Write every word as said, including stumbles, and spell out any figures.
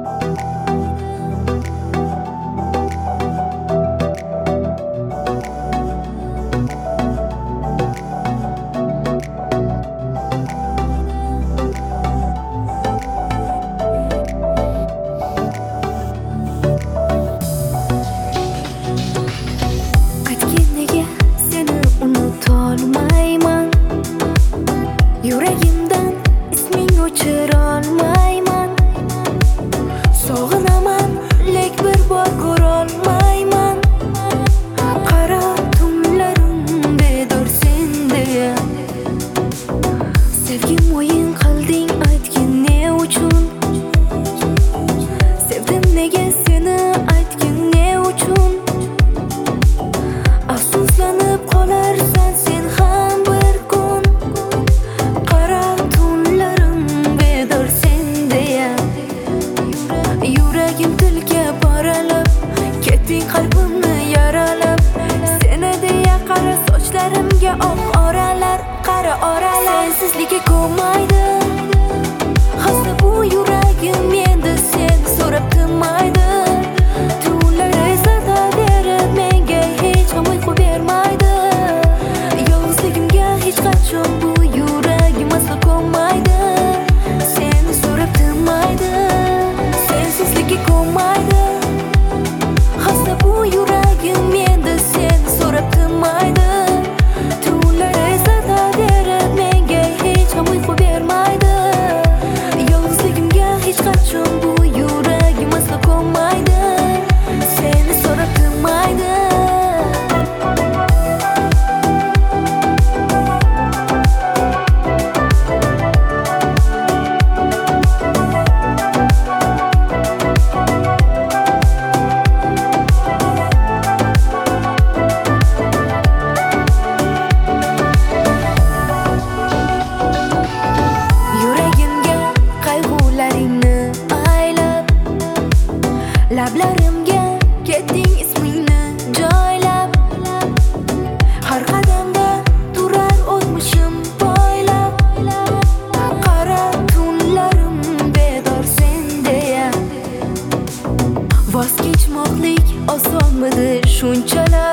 Yuragimdan isming o'chirolmayman. Sog'inaman, lek bir bor ko'rolmayman. Qara tunlarim bedor senda. Sevgim o'yin qilding, aytgin ne uchun? Sevdim nega seni, aytgin ne uchun? Afsuslanib qolarsan sen ham bir kun. Qara tunlarim bedor senda. Yuragim tilga boralab, ketding qalbimni yaralab. Seni deya qara sochlarimga oq oralar, qara oralar. Sensizlikka ko'maydi. Hasta bu yuragim endi sen so'rab tinmaydi. Tunlar esa berib menga hech ham uyqu bermaydi. Yolg'izligimga hech qachon bu yuragim aslo ko'maydi. Seni so'rab tinmaydi. Sensizlikka ko'maydi. Hasta bu yuragim endi sen so'rab tinmaydi. Tunlar esa berib menga hech ham uyqu bermaydi. Yolg'izligimga hech qachon bu yuragim aslo ko'maydi. Seni so'rab tinmaydi. Yuragimga qayg'ularingni aylab, lablarimga ketding ismingni joylab. Har qadamda turar o'tmishim poylab. Qara tunlarim bedor senda. Voz kechmoqlik osonmidi shunchalar?